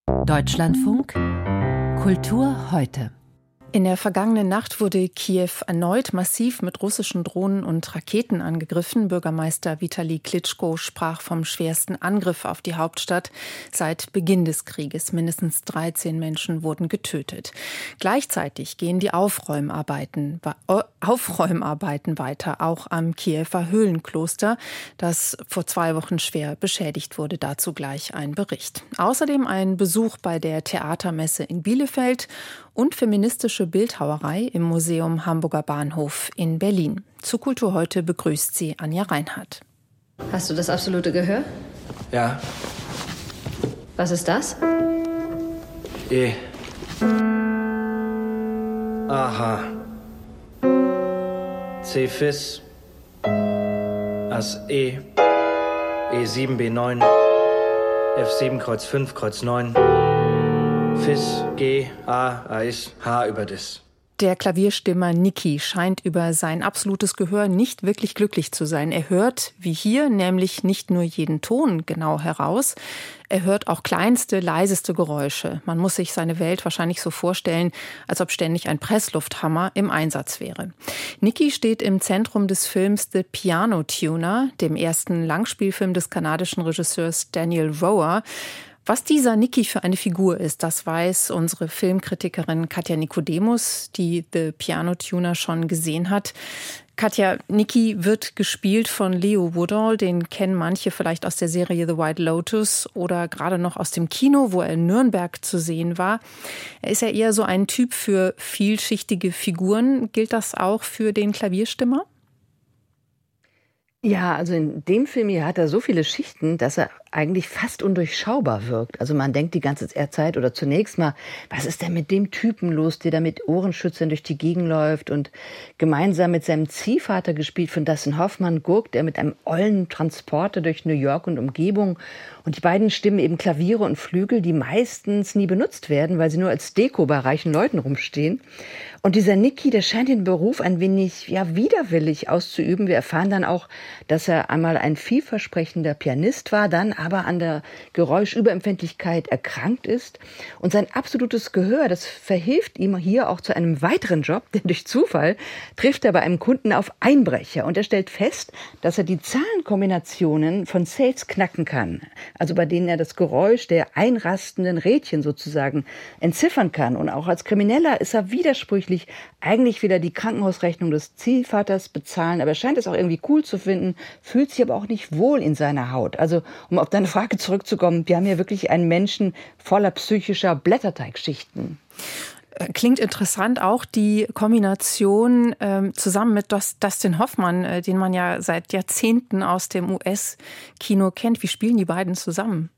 Deutschlandfunk Kultur heute. In der vergangenen Nacht wurde Kiew erneut massiv mit russischen Drohnen und Raketen angegriffen. Bürgermeister Vitali Klitschko sprach vom schwersten Angriff auf die Hauptstadt seit Beginn des Krieges. Mindestens 13 Menschen wurden getötet. Gleichzeitig gehen die Aufräumarbeiten weiter, auch am Kiewer Höhlenkloster, das vor 2 Wochen schwer beschädigt wurde. Dazu gleich ein Bericht. Außerdem ein Besuch bei der Theatermesse in Bielefeld und feministische Bildhauerei im Museum Hamburger Bahnhof in Berlin. Zu Kultur heute begrüßt sie Anja Reinhardt. Hast du das absolute Gehör? Ja. Was ist das? E. Aha. C Fis. As E. E7 B9. F7 Kreuz 5 Kreuz 9. Fis, G, A, Ais, H über Dis. Der Klavierstimmer Niki scheint über sein absolutes Gehör nicht wirklich glücklich zu sein. Er hört, wie hier, nämlich nicht nur jeden Ton genau heraus, er hört auch kleinste, leiseste Geräusche. Man muss sich seine Welt wahrscheinlich so vorstellen, als ob ständig ein Presslufthammer im Einsatz wäre. Niki steht im Zentrum des Films The Piano Tuner, dem ersten Langspielfilm des kanadischen Regisseurs Daniel Roher. Was dieser Niki für eine Figur ist, das weiß unsere Filmkritikerin Katja Nikodemus, die The Piano Tuner schon gesehen hat. Katja, Niki wird gespielt von Leo Woodall, den kennen manche vielleicht aus der Serie The White Lotus oder gerade noch aus dem Kino, wo er in Nürnberg zu sehen war. Er ist ja eher so ein Typ für vielschichtige Figuren. Gilt das auch für den Klavierstimmer? Ja, also in dem Film hier hat er so viele Schichten, dass er eigentlich fast undurchschaubar wirkt. Also man denkt die ganze Zeit oder zunächst mal, was ist denn mit dem Typen los, der da mit Ohrenschützern durch die Gegend läuft und gemeinsam mit seinem Ziehvater, gespielt von Dustin Hoffmann, gurkt er mit einem ollen Transporter durch New York und Umgebung. Und die beiden stimmen eben Klaviere und Flügel, die meistens nie benutzt werden, weil sie nur als Deko bei reichen Leuten rumstehen. Und dieser Niki, der scheint den Beruf ein wenig widerwillig auszuüben. Wir erfahren dann auch, dass er einmal ein vielversprechender Pianist war, dann aber an der Geräuschüberempfindlichkeit erkrankt ist. Und sein absolutes Gehör, das verhilft ihm hier auch zu einem weiteren Job, denn durch Zufall trifft er bei einem Kunden auf Einbrecher. Und er stellt fest, dass er die Zahlenkombinationen von Sales knacken kann. Also bei denen er das Geräusch der einrastenden Rädchen sozusagen entziffern kann. Und auch als Krimineller ist er widersprüchlich, eigentlich wieder die Krankenhausrechnung des Ziehvaters bezahlen, aber er scheint es auch irgendwie cool zu finden, fühlt sich aber auch nicht wohl in seiner Haut. Also, um auf deine Frage zurückzukommen, wir haben hier wirklich einen Menschen voller psychischer Blätterteigschichten. Klingt interessant, auch die Kombination zusammen mit Dustin Hoffmann, den man ja seit Jahrzehnten aus dem US-Kino kennt. Wie spielen die beiden zusammen?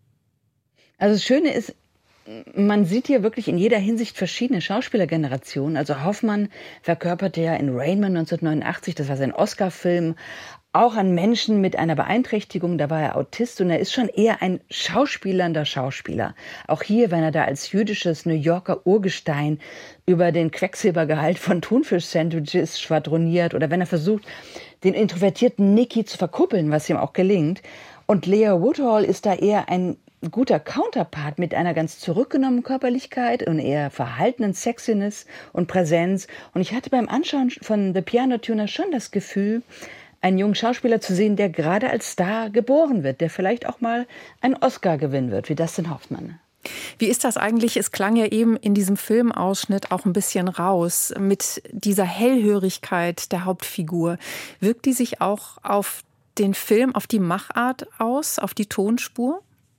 Also das Schöne ist, man sieht hier wirklich in jeder Hinsicht verschiedene Schauspielergenerationen. Also Hoffmann verkörperte ja in Rain Man 1989, das war sein Oscar-Film, auch einen Menschen mit einer Beeinträchtigung, da war er Autist und er ist schon eher ein schauspielernder Schauspieler. Auch hier, wenn er da als jüdisches New Yorker Urgestein über den Quecksilbergehalt von Thunfisch-Sandwiches schwadroniert oder wenn er versucht, den introvertierten Niki zu verkuppeln, was ihm auch gelingt. Und Leo Woodall ist da eher ein guter Counterpart mit einer ganz zurückgenommenen Körperlichkeit und eher verhaltenen Sexiness und Präsenz. Und ich hatte beim Anschauen von The Piano Tuner schon das Gefühl, einen jungen Schauspieler zu sehen, der gerade als Star geboren wird, der vielleicht auch mal einen Oscar gewinnen wird, wie Dustin Hoffmann. Wie ist das eigentlich? Es klang ja eben in diesem Filmausschnitt auch ein bisschen raus mit dieser Hellhörigkeit der Hauptfigur. Wirkt die sich auch auf den Film, auf die Machart aus, auf die Tonspur?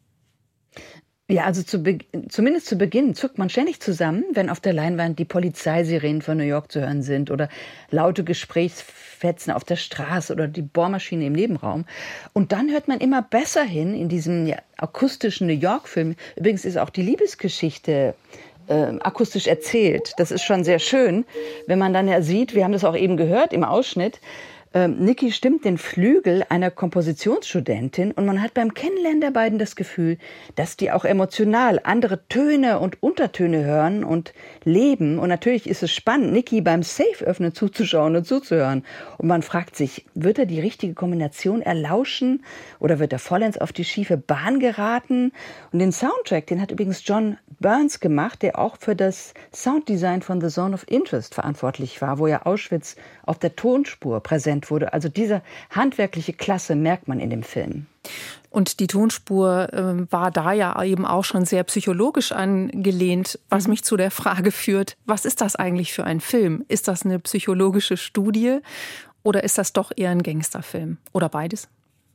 Ja, also zumindest zu Beginn zuckt man ständig zusammen, wenn auf der Leinwand die Polizeisirenen von New York zu hören sind oder laute Gesprächsfetzen auf der Straße oder die Bohrmaschine im Nebenraum. Und dann hört man immer besser hin in diesem akustischen New York-Film. Übrigens ist auch die Liebesgeschichte akustisch erzählt. Das ist schon sehr schön, wenn man dann ja sieht, wir haben das auch eben gehört im Ausschnitt, Niki stimmt den Flügel einer Kompositionsstudentin und man hat beim Kennenlernen der beiden das Gefühl, dass die auch emotional andere Töne und Untertöne hören und leben. Und natürlich ist es spannend, Niki beim Safe-Öffnen zuzuschauen und zuzuhören. Und man fragt sich, wird er die richtige Kombination erlauschen oder wird er vollends auf die schiefe Bahn geraten? Und den Soundtrack, den hat übrigens John Burns gemacht, der auch für das Sounddesign von The Zone of Interest verantwortlich war, wo ja Auschwitz auf der Tonspur präsent wurde. Also diese handwerkliche Klasse merkt man in dem Film. Und die Tonspur war da ja eben auch schon sehr psychologisch angelehnt, was mich zu der Frage führt, was ist das eigentlich für ein Film? Ist das eine psychologische Studie oder ist das doch eher ein Gangsterfilm? Oder beides?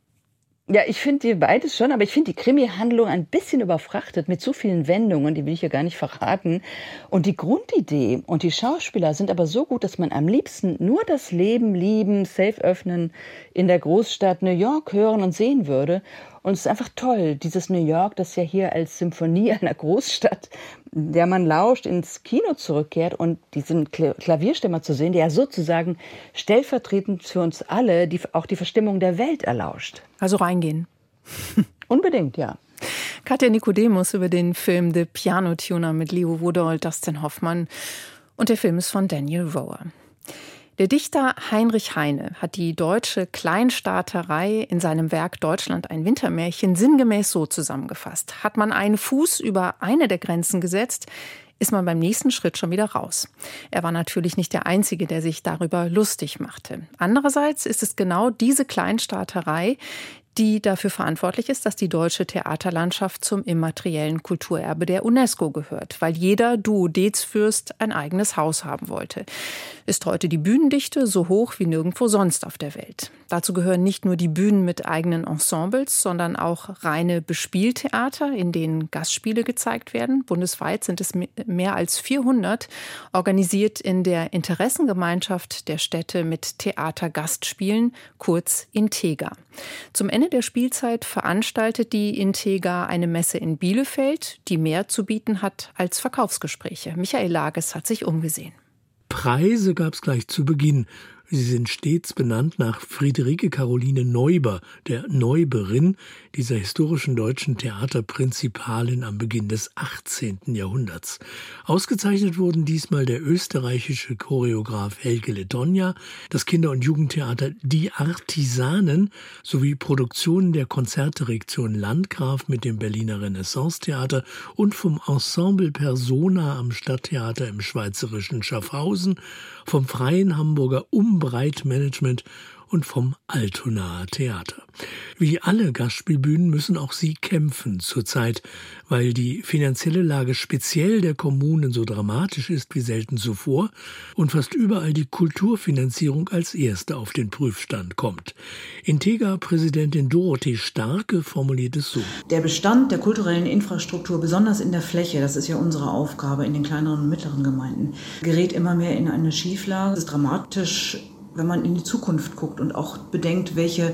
Ja, ich finde beides schon, aber ich finde die Krimi-Handlung ein bisschen überfrachtet mit so vielen Wendungen, die will ich ja gar nicht verraten. Und die Grundidee und die Schauspieler sind aber so gut, dass man am liebsten nur das Leben, Lieben, Safe öffnen in der Großstadt New York hören und sehen würde. Und es ist einfach toll, dieses New York, das ja hier als Symphonie einer Großstadt, der man lauscht, ins Kino zurückkehrt und diesen Klavierstimmer zu sehen, der ja sozusagen stellvertretend für uns alle auch die Verstimmung der Welt erlauscht. Also reingehen. Unbedingt, ja. Katja Nicodemus über den Film The Piano Tuner mit Leo Woodall, Dustin Hoffmann. Und der Film ist von Daniel Roher. Der Dichter Heinrich Heine hat die deutsche Kleinstaaterei in seinem Werk Deutschland ein Wintermärchen sinngemäß so zusammengefasst. Hat man einen Fuß über eine der Grenzen gesetzt, ist man beim nächsten Schritt schon wieder raus. Er war natürlich nicht der Einzige, der sich darüber lustig machte. Andererseits ist es genau diese Kleinstaaterei, die dafür verantwortlich ist, dass die deutsche Theaterlandschaft zum immateriellen Kulturerbe der UNESCO gehört, weil jeder Duodezfürst ein eigenes Haus haben wollte. Ist heute die Bühnendichte so hoch wie nirgendwo sonst auf der Welt. Dazu gehören nicht nur die Bühnen mit eigenen Ensembles, sondern auch reine Bespieltheater, in denen Gastspiele gezeigt werden. Bundesweit sind es mehr als 400, organisiert in der Interessengemeinschaft der Städte mit Theatergastspielen, kurz Intega. Zum Ende der Spielzeit veranstaltet die Intega eine Messe in Bielefeld, die mehr zu bieten hat als Verkaufsgespräche. Michael Lages hat sich umgesehen. Preise gab es gleich zu Beginn. Sie sind stets benannt nach Friederike Caroline Neuber, der Neuberin, dieser historischen deutschen Theaterprinzipalin am Beginn des 18. Jahrhunderts. Ausgezeichnet wurden diesmal der österreichische Choreograf Helge Lettonia, das Kinder- und Jugendtheater Die Artisanen sowie Produktionen der Konzertdirektion Landgraf mit dem Berliner Renaissance-Theater und vom Ensemble Persona am Stadttheater im schweizerischen Schaffhausen, vom Freien Hamburger Umbreitmanagement und vom Altonaer Theater. Wie alle Gastspielbühnen müssen auch sie kämpfen zurzeit, weil die finanzielle Lage speziell der Kommunen so dramatisch ist wie selten zuvor und fast überall die Kulturfinanzierung als erste auf den Prüfstand kommt. Intega-Präsidentin Dorothee Starke formuliert es so: Der Bestand der kulturellen Infrastruktur, besonders in der Fläche, das ist ja unsere Aufgabe in den kleineren und mittleren Gemeinden, gerät immer mehr in eine Schieflage. Es ist dramatisch, wenn man in die Zukunft guckt und auch bedenkt, welche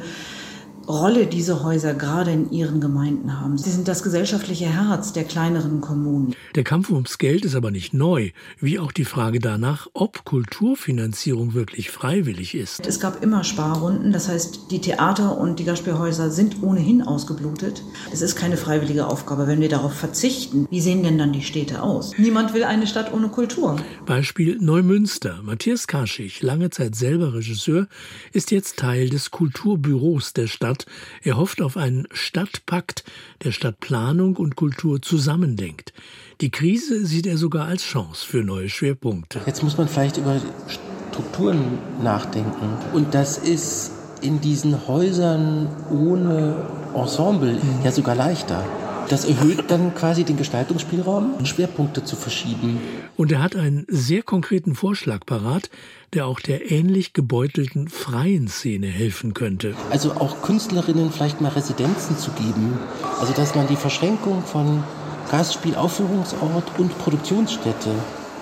Rolle diese Häuser gerade in ihren Gemeinden haben. Sie sind das gesellschaftliche Herz der kleineren Kommunen. Der Kampf ums Geld ist aber nicht neu, wie auch die Frage danach, ob Kulturfinanzierung wirklich freiwillig ist. Es gab immer Sparrunden, das heißt, die Theater und die Gastspielhäuser sind ohnehin ausgeblutet. Es ist keine freiwillige Aufgabe, wenn wir darauf verzichten. Wie sehen denn dann die Städte aus? Niemand will eine Stadt ohne Kultur. Beispiel Neumünster. Matthias Kaschig, lange Zeit selber Regisseur, ist jetzt Teil des Kulturbüros der Stadt. Er hofft auf einen Stadtpakt, der Stadtplanung und Kultur zusammendenkt. Die Krise sieht er sogar als Chance für neue Schwerpunkte. Jetzt muss man vielleicht über Strukturen nachdenken. Und das ist in diesen Häusern ohne Ensemble ja sogar leichter. Das erhöht dann quasi den Gestaltungsspielraum, Schwerpunkte zu verschieben. Und er hat einen sehr konkreten Vorschlag parat, der auch der ähnlich gebeutelten freien Szene helfen könnte. Also auch Künstlerinnen vielleicht mal Residenzen zu geben. Also dass man die Verschränkung von Gastspiel, Aufführungsort und Produktionsstätte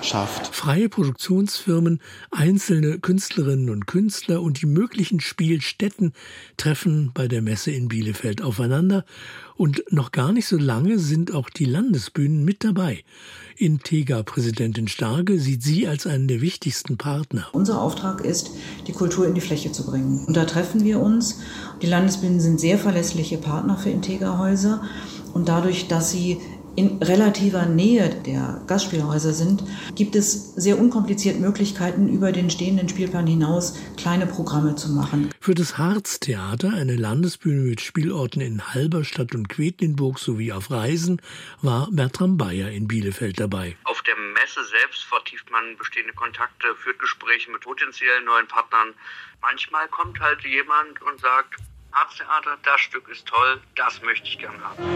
schafft. Freie Produktionsfirmen, einzelne Künstlerinnen und Künstler und die möglichen Spielstätten treffen bei der Messe in Bielefeld aufeinander. Und noch gar nicht so lange sind auch die Landesbühnen mit dabei. Integra-Präsidentin Starke sieht sie als einen der wichtigsten Partner. Unser Auftrag ist, die Kultur in die Fläche zu bringen. Und da treffen wir uns. Die Landesbühnen sind sehr verlässliche Partner für Integra-Häuser. Und dadurch, dass sie in relativer Nähe der Gastspielhäuser sind, gibt es sehr unkompliziert Möglichkeiten, über den stehenden Spielplan hinaus kleine Programme zu machen. Für das Harztheater, eine Landesbühne mit Spielorten in Halberstadt und Quedlinburg sowie auf Reisen, war Bertram Bayer in Bielefeld dabei. Auf der Messe selbst vertieft man bestehende Kontakte, führt Gespräche mit potenziellen neuen Partnern. Manchmal kommt halt jemand und sagt, Harztheater, das Stück ist toll, das möchte ich gern haben.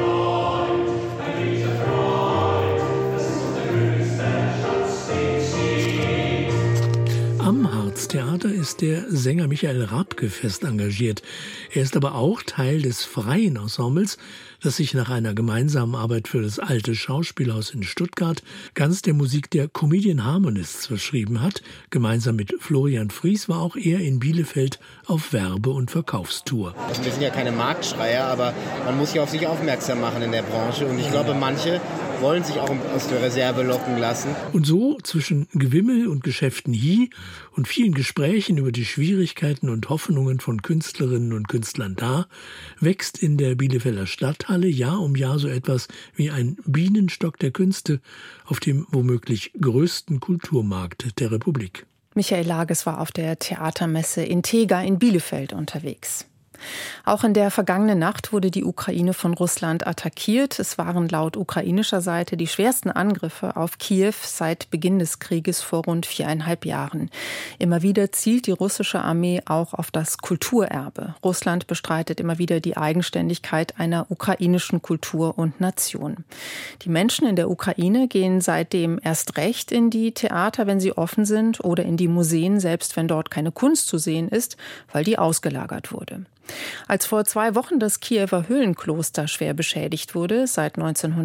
Am Harztheater ist der Sänger Michael Rabke fest engagiert. Er ist aber auch Teil des freien Ensembles, das sich nach einer gemeinsamen Arbeit für das Alte Schauspielhaus in Stuttgart ganz der Musik der Comedian Harmonists verschrieben hat. Gemeinsam mit Florian Fries war auch er in Bielefeld auf Werbe- und Verkaufstour. Also wir sind ja keine Marktschreier, aber man muss ja auf sich aufmerksam machen in der Branche. Und ich glaube, manche wollen sich auch aus der Reserve locken lassen. Und so zwischen Gewimmel und Geschäften hier und vielen Gesprächen über die Schwierigkeiten und Hoffnungen von Künstlerinnen und Künstlern da, wächst in der Bielefelder Stadthalle Jahr um Jahr so etwas wie ein Bienenstock der Künste auf dem womöglich größten Kulturmarkt der Republik. Michael Lages war auf der Theatermesse Integra in Bielefeld unterwegs. Auch in der vergangenen Nacht wurde die Ukraine von Russland attackiert. Es waren laut ukrainischer Seite die schwersten Angriffe auf Kiew seit Beginn des Krieges vor rund 4,5 Jahren. Immer wieder zielt die russische Armee auch auf das Kulturerbe. Russland bestreitet immer wieder die Eigenständigkeit einer ukrainischen Kultur und Nation. Die Menschen in der Ukraine gehen seitdem erst recht in die Theater, wenn sie offen sind, oder in die Museen, selbst wenn dort keine Kunst zu sehen ist, weil die ausgelagert wurde. Als vor 2 Wochen das Kiewer Höhlenkloster schwer beschädigt wurde, seit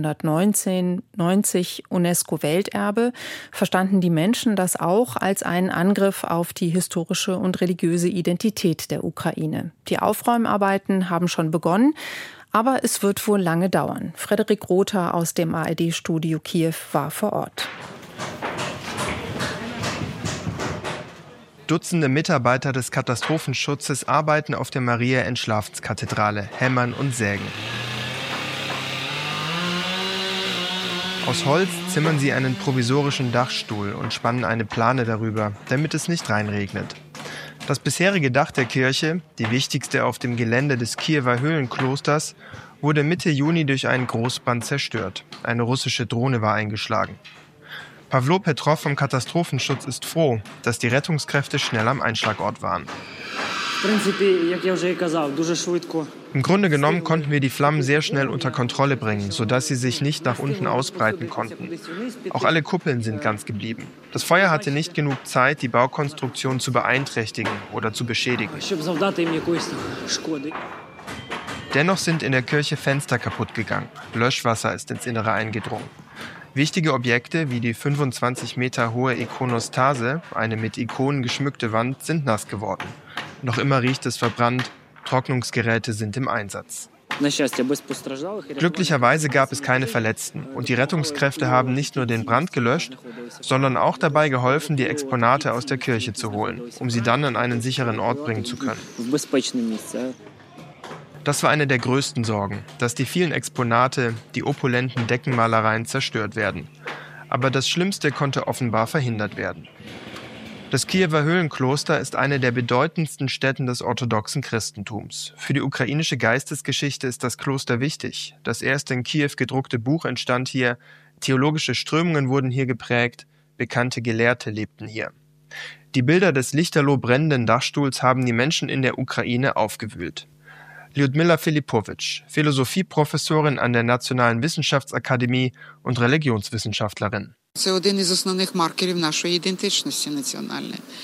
1990 UNESCO-Welterbe, verstanden die Menschen das auch als einen Angriff auf die historische und religiöse Identität der Ukraine. Die Aufräumarbeiten haben schon begonnen, aber es wird wohl lange dauern. Frederik Rother aus dem ARD-Studio Kiew war vor Ort. Dutzende Mitarbeiter des Katastrophenschutzes arbeiten auf der Maria-Entschlaffenskathedrale, hämmern und sägen. Aus Holz zimmern sie einen provisorischen Dachstuhl und spannen eine Plane darüber, damit es nicht reinregnet. Das bisherige Dach der Kirche, die wichtigste auf dem Gelände des Kiewer Höhlenklosters, wurde Mitte Juni durch einen Großbrand zerstört. Eine russische Drohne war eingeschlagen. Pawlo Petrov vom Katastrophenschutz ist froh, dass die Rettungskräfte schnell am Einschlagort waren. Im Grunde genommen konnten wir die Flammen sehr schnell unter Kontrolle bringen, sodass sie sich nicht nach unten ausbreiten konnten. Auch alle Kuppeln sind ganz geblieben. Das Feuer hatte nicht genug Zeit, die Baukonstruktion zu beeinträchtigen oder zu beschädigen. Dennoch sind in der Kirche Fenster kaputt gegangen. Löschwasser ist ins Innere eingedrungen. Wichtige Objekte wie die 25 Meter hohe Ikonostase, eine mit Ikonen geschmückte Wand, sind nass geworden. Noch immer riecht es verbrannt, Trocknungsgeräte sind im Einsatz. Glücklicherweise gab es keine Verletzten und die Rettungskräfte haben nicht nur den Brand gelöscht, sondern auch dabei geholfen, die Exponate aus der Kirche zu holen, um sie dann an einen sicheren Ort bringen zu können. Das war eine der größten Sorgen, dass die vielen Exponate, die opulenten Deckenmalereien zerstört werden. Aber das Schlimmste konnte offenbar verhindert werden. Das Kiewer Höhlenkloster ist eine der bedeutendsten Stätten des orthodoxen Christentums. Für die ukrainische Geistesgeschichte ist das Kloster wichtig. Das erste in Kiew gedruckte Buch entstand hier, theologische Strömungen wurden hier geprägt, bekannte Gelehrte lebten hier. Die Bilder des lichterloh brennenden Dachstuhls haben die Menschen in der Ukraine aufgewühlt. Lyudmila Filipowitsch, Philosophieprofessorin an der Nationalen Wissenschaftsakademie und Religionswissenschaftlerin.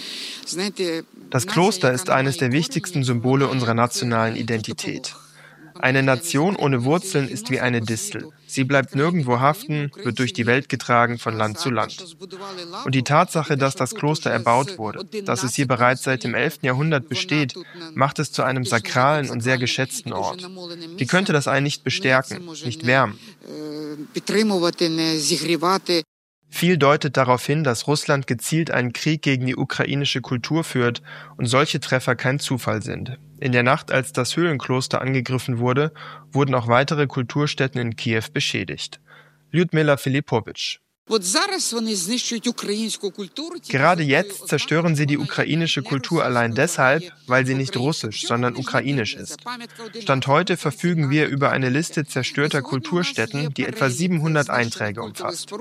Das Kloster ist eines der wichtigsten Symbole unserer nationalen Identität. Eine Nation ohne Wurzeln ist wie eine Distel. Sie bleibt nirgendwo haften, wird durch die Welt getragen von Land zu Land. Und die Tatsache, dass das Kloster erbaut wurde, dass es hier bereits seit dem 11. Jahrhundert besteht, macht es zu einem sakralen und sehr geschätzten Ort. Wie könnte das einen nicht bestärken, nicht wärmen? Viel deutet darauf hin, dass Russland gezielt einen Krieg gegen die ukrainische Kultur führt und solche Treffer kein Zufall sind. In der Nacht, als das Höhlenkloster angegriffen wurde, wurden auch weitere Kulturstätten in Kiew beschädigt. Lyudmila Filipowitsch. Gerade jetzt zerstören sie die ukrainische Kultur allein deshalb, weil sie nicht russisch, sondern ukrainisch ist. Stand heute verfügen wir über eine Liste zerstörter Kulturstätten, die etwa 700 Einträge umfasst.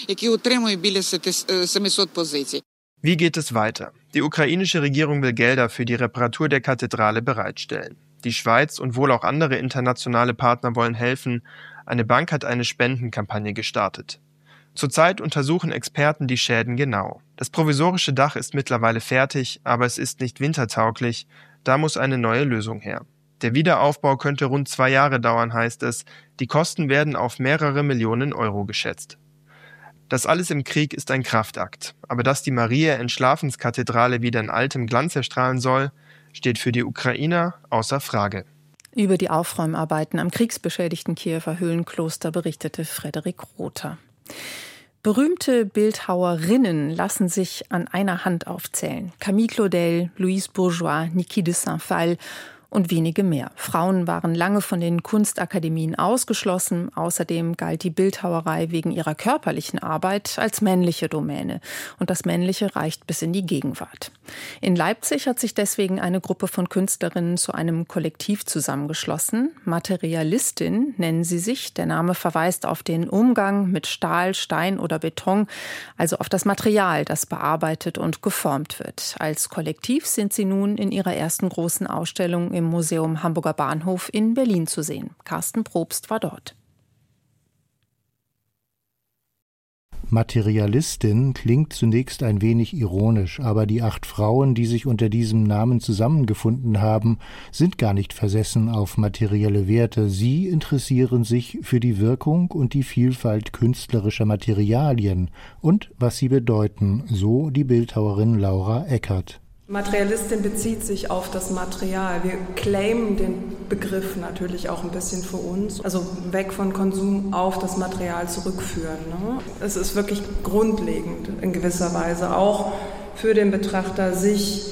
Wie geht es weiter? Die ukrainische Regierung will Gelder für die Reparatur der Kathedrale bereitstellen. Die Schweiz und wohl auch andere internationale Partner wollen helfen. Eine Bank hat eine Spendenkampagne gestartet. Zurzeit untersuchen Experten die Schäden genau. Das provisorische Dach ist mittlerweile fertig, aber es ist nicht wintertauglich. Da muss eine neue Lösung her. Der Wiederaufbau könnte rund 2 Jahre dauern, heißt es. Die Kosten werden auf mehrere Millionen Euro geschätzt. Das alles im Krieg ist ein Kraftakt. Aber dass die Maria-Entschlafenskathedrale wieder in altem Glanz erstrahlen soll, steht für die Ukrainer außer Frage. Über die Aufräumarbeiten am kriegsbeschädigten Kiewer Höhlenkloster berichtete Frederik Rother. Berühmte Bildhauerinnen lassen sich an einer Hand aufzählen. Camille Claudel, Louise Bourgeois, Niki de Saint-Phalle und wenige mehr. Frauen waren lange von den Kunstakademien ausgeschlossen. Außerdem galt die Bildhauerei wegen ihrer körperlichen Arbeit als männliche Domäne. Und das Männliche reicht bis in die Gegenwart. In Leipzig hat sich deswegen eine Gruppe von Künstlerinnen zu einem Kollektiv zusammengeschlossen. Materialistin nennen sie sich. Der Name verweist auf den Umgang mit Stahl, Stein oder Beton, also auf das Material, das bearbeitet und geformt wird. Als Kollektiv sind sie nun in ihrer ersten großen Ausstellung im Museum Hamburger Bahnhof in Berlin zu sehen. Carsten Probst war dort. Materialistin klingt zunächst ein wenig ironisch, aber die 8 Frauen, die sich unter diesem Namen zusammengefunden haben, sind gar nicht versessen auf materielle Werte. Sie interessieren sich für die Wirkung und die Vielfalt künstlerischer Materialien und was sie bedeuten, so die Bildhauerin Laura Eckert. Materialistin bezieht sich auf das Material. Wir claimen den Begriff natürlich auch ein bisschen für uns. Also weg von Konsum auf das Material zurückführen. Ne? Es ist wirklich grundlegend in gewisser Weise auch für den Betrachter, sich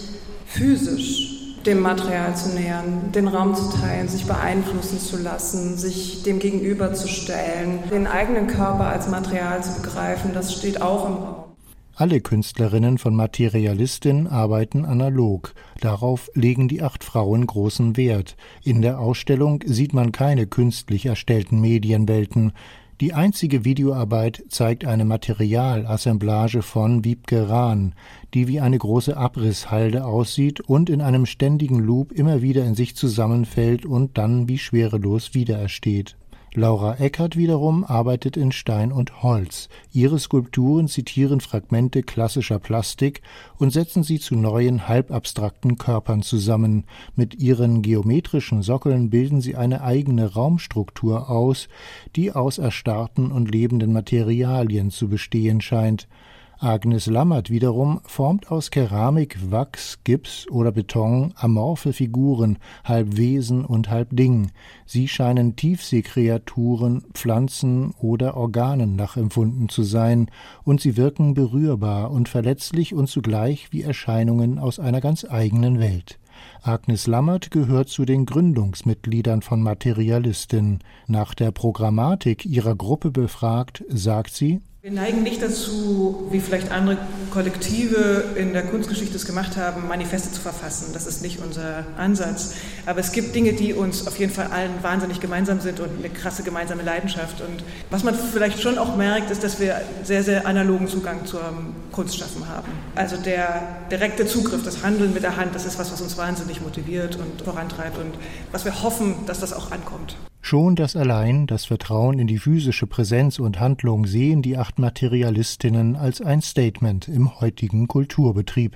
physisch dem Material zu nähern, den Raum zu teilen, sich beeinflussen zu lassen, sich dem gegenüberzustellen, den eigenen Körper als Material zu begreifen, das steht auch im Raum. Alle Künstlerinnen von Materialistin arbeiten analog. Darauf legen die 8 Frauen großen Wert. In der Ausstellung sieht man keine künstlich erstellten Medienwelten. Die einzige Videoarbeit zeigt eine Materialassemblage von Wiebke Rahn, die wie eine große Abrisshalde aussieht und in einem ständigen Loop immer wieder in sich zusammenfällt und dann wie schwerelos wiederersteht. Laura Eckert wiederum arbeitet in Stein und Holz. Ihre Skulpturen zitieren Fragmente klassischer Plastik und setzen sie zu neuen, halbabstrakten Körpern zusammen. Mit ihren geometrischen Sockeln bilden sie eine eigene Raumstruktur aus, die aus erstarrten und lebenden Materialien zu bestehen scheint. Agnes Lammert wiederum formt aus Keramik, Wachs, Gips oder Beton amorphe Figuren, halb Wesen und halb Ding. Sie scheinen Tiefseekreaturen, Pflanzen oder Organen nachempfunden zu sein, und sie wirken berührbar und verletzlich und zugleich wie Erscheinungen aus einer ganz eigenen Welt. Agnes Lammert gehört zu den Gründungsmitgliedern von Materialistin. Nach der Programmatik ihrer Gruppe befragt, sagt sie: Wir neigen nicht dazu, wie vielleicht andere Kollektive in der Kunstgeschichte es gemacht haben, Manifeste zu verfassen. Das ist nicht unser Ansatz. Aber es gibt Dinge, die uns auf jeden Fall allen wahnsinnig gemeinsam sind und eine krasse gemeinsame Leidenschaft. Und was man vielleicht schon auch merkt, ist, dass wir sehr, sehr analogen Zugang zum Kunstschaffen haben. Also der direkte Zugriff, das Handeln mit der Hand, das ist was uns wahnsinnig motiviert und vorantreibt und was wir hoffen, dass das auch ankommt. Schon das allein, das Vertrauen in die physische Präsenz und Handlung sehen die 8 Materialistinnen als ein Statement im heutigen Kulturbetrieb.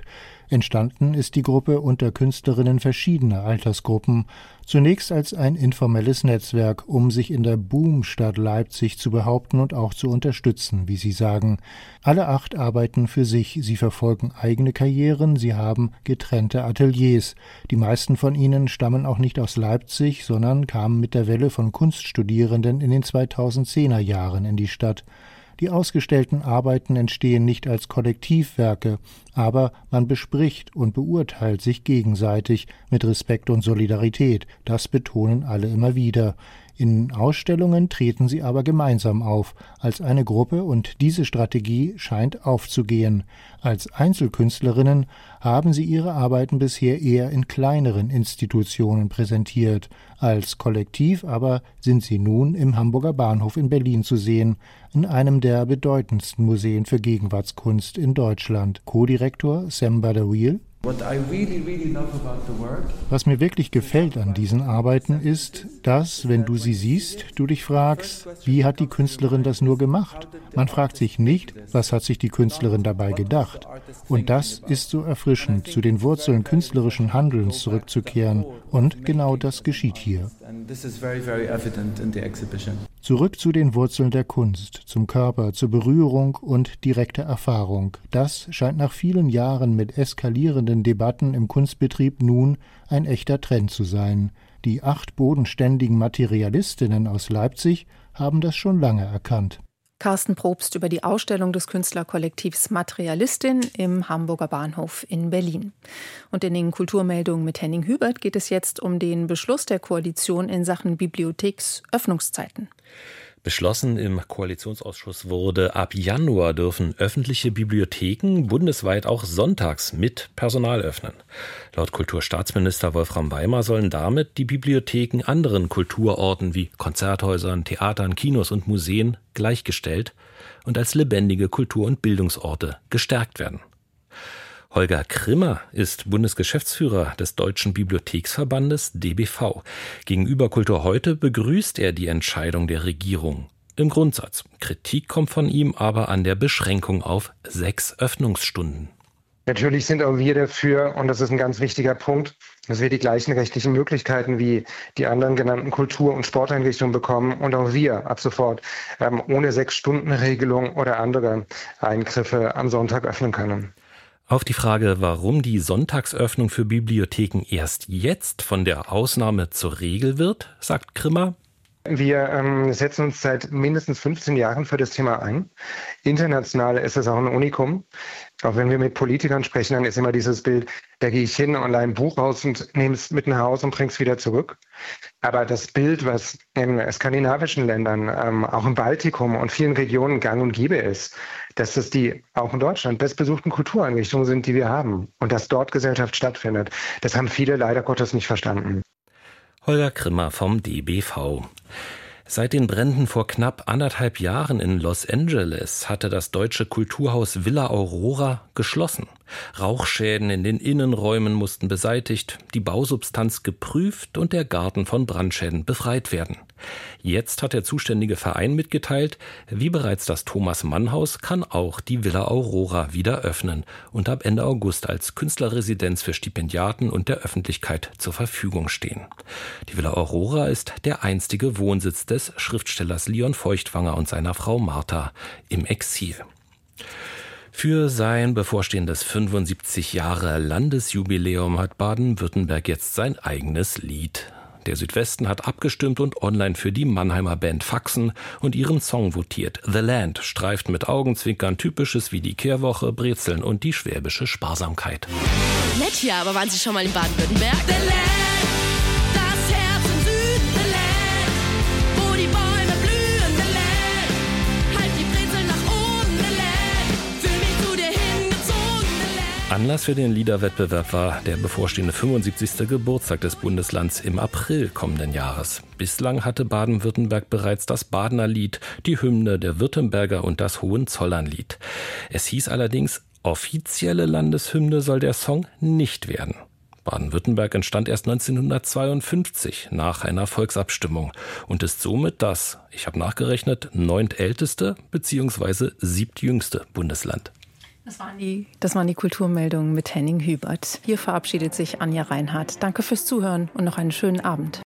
Entstanden ist die Gruppe unter Künstlerinnen verschiedener Altersgruppen, zunächst als ein informelles Netzwerk, um sich in der Boomstadt Leipzig zu behaupten und auch zu unterstützen, wie sie sagen. Alle 8 arbeiten für sich, sie verfolgen eigene Karrieren, sie haben getrennte Ateliers. Die meisten von ihnen stammen auch nicht aus Leipzig, sondern kamen mit der Welle von Kunststudierenden in den 2010er Jahren in die Stadt. Die ausgestellten Arbeiten entstehen nicht als Kollektivwerke, aber man bespricht und beurteilt sich gegenseitig mit Respekt und Solidarität. Das betonen alle immer wieder. In Ausstellungen treten sie aber gemeinsam auf, als eine Gruppe, und diese Strategie scheint aufzugehen. Als Einzelkünstlerinnen haben sie ihre Arbeiten bisher eher in kleineren Institutionen präsentiert. Als Kollektiv aber sind sie nun im Hamburger Bahnhof in Berlin zu sehen, in einem der bedeutendsten Museen für Gegenwartskunst in Deutschland. Co-Direktor Sam Badawiel: Was mir wirklich gefällt an diesen Arbeiten ist, dass, wenn du sie siehst, du dich fragst, wie hat die Künstlerin das nur gemacht? Man fragt sich nicht, was hat sich die Künstlerin dabei gedacht? Und das ist so erfrischend, zu den Wurzeln künstlerischen Handelns zurückzukehren. Und genau das geschieht hier. Zurück zu den Wurzeln der Kunst, zum Körper, zur Berührung und direkter Erfahrung. Das scheint nach vielen Jahren mit eskalierenden Debatten im Kunstbetrieb nun ein echter Trend zu sein. Die 8 bodenständigen Materialistinnen aus Leipzig haben das schon lange erkannt. Carsten Probst über die Ausstellung des Künstlerkollektivs Materialistin im Hamburger Bahnhof in Berlin. Und in den Kulturmeldungen mit Henning Hubert geht es jetzt um den Beschluss der Koalition in Sachen Bibliotheksöffnungszeiten. Beschlossen im Koalitionsausschuss wurde, ab Januar dürfen öffentliche Bibliotheken bundesweit auch sonntags mit Personal öffnen. Laut Kulturstaatsminister Wolfram Weimar sollen damit die Bibliotheken anderen Kulturorten wie Konzerthäusern, Theatern, Kinos und Museen gleichgestellt und als lebendige Kultur- und Bildungsorte gestärkt werden. Holger Krimmer ist Bundesgeschäftsführer des Deutschen Bibliotheksverbandes DBV. Gegenüber Kultur heute begrüßt er die Entscheidung der Regierung. Im Grundsatz. Kritik kommt von ihm aber an der Beschränkung auf 6 Öffnungsstunden. Natürlich sind auch wir dafür, und das ist ein ganz wichtiger Punkt, dass wir die gleichen rechtlichen Möglichkeiten wie die anderen genannten Kultur- und Sporteinrichtungen bekommen und auch wir ab sofort ohne 6-Stunden-Regelung oder andere Eingriffe am Sonntag öffnen können. Auf die Frage, warum die Sonntagsöffnung für Bibliotheken erst jetzt von der Ausnahme zur Regel wird, sagt Krimmer: Wir setzen uns seit mindestens 15 Jahren für das Thema ein. International ist es auch ein Unikum. Auch wenn wir mit Politikern sprechen, dann ist immer dieses Bild, da gehe ich hin und leihe ein Buch raus und nehme es mit nach Hause und bringe es wieder zurück. Aber das Bild, was in skandinavischen Ländern, auch im Baltikum und vielen Regionen gang und gäbe ist, dass das die auch in Deutschland bestbesuchten Kultureinrichtungen sind, die wir haben. Und dass dort Gesellschaft stattfindet, das haben viele leider Gottes nicht verstanden. Holger Krimmer vom DBV. Seit den Bränden vor knapp 1,5 Jahren in Los Angeles hatte das deutsche Kulturhaus Villa Aurora geschlossen. Rauchschäden in den Innenräumen mussten beseitigt, die Bausubstanz geprüft und der Garten von Brandschäden befreit werden. Jetzt hat der zuständige Verein mitgeteilt, wie bereits das Thomas-Mann-Haus kann auch die Villa Aurora wieder öffnen und ab Ende August als Künstlerresidenz für Stipendiaten und der Öffentlichkeit zur Verfügung stehen. Die Villa Aurora ist der einstige Wohnsitz des Schriftstellers Leon Feuchtwanger und seiner Frau Martha im Exil. Für sein bevorstehendes 75 Jahre Landesjubiläum hat Baden-Württemberg jetzt sein eigenes Lied. Der Südwesten hat abgestimmt und online für die Mannheimer Band Faxen und ihren Song votiert. The Land streift mit Augenzwinkern Typisches wie die Kehrwoche, Brezeln und die schwäbische Sparsamkeit. Nett hier, aber waren Sie schon mal in Baden-Württemberg? The Land, das Herz im Süden, The Land, wo die Bäume blühen, The Land, halt die Brezeln nach oben, The Land, fühl mich zu dir hingezogen, The Land. Anlass für den Liederwettbewerb war der bevorstehende 75. Geburtstag des Bundeslands im April kommenden Jahres. Bislang hatte Baden-Württemberg bereits das Badener Lied, die Hymne der Württemberger und das Hohenzollernlied. Es hieß allerdings, offizielle Landeshymne soll der Song nicht werden. Baden-Württemberg entstand erst 1952 nach einer Volksabstimmung und ist somit das, ich habe nachgerechnet, 9. älteste bzw. 7. jüngste Bundesland. Das waren die Kulturmeldungen mit Henning Hubert. Hier verabschiedet sich Anja Reinhardt. Danke fürs Zuhören und noch einen schönen Abend.